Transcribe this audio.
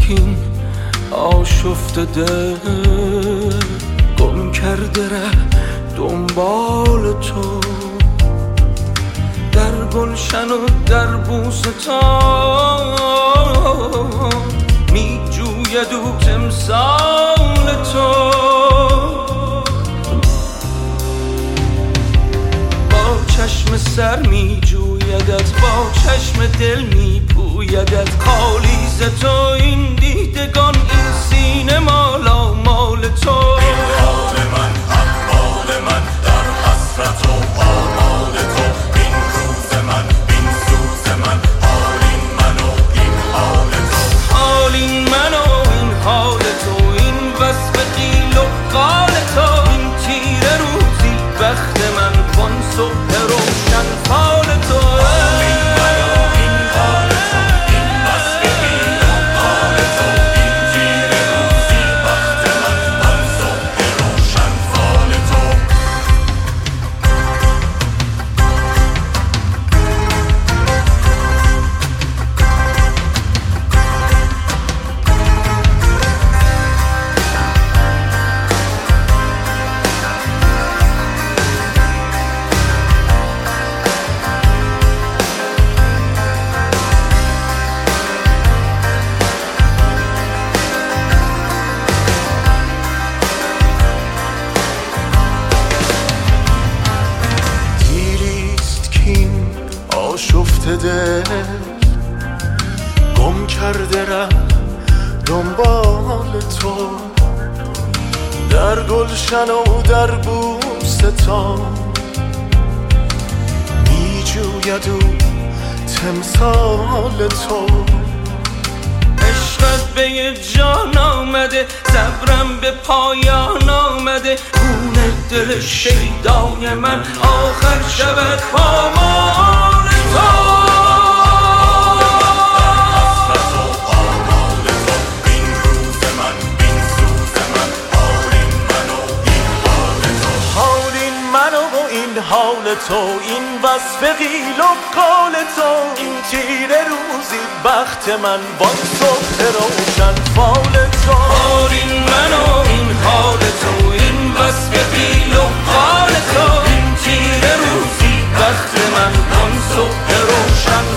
کین آشفته دل گم کرده ره دنبال تو در گلشن و در بوستان می جوید او تمثال تو با چشم سر می جویدت با چشم دل می پویدت خالی ز تو این دیدگان این سینه مالا مال تو این حال من احوال من در حسرت و آمال تو این روز من این سوز من حال این من و این حال تو حال این من و این حال تو این وصف قیل و قال تو این تیره روزی بخت من وان صبح روشن فال تو آشفته دل گم کرده ره دنبال تو در گلشن و در بوستان می جوید او تمثال تو عشقت به یه جان آمده صبرم به پایان آمده خون دل شیدای من آخر شود پامال تو حال تو این وصف قیل و قال تو این تیره روزی بخت من وان صبح روشن فال تو حال این من و این حال تو این وصف قیل و قال تو این تیره روزی بخت من وان صبح روشن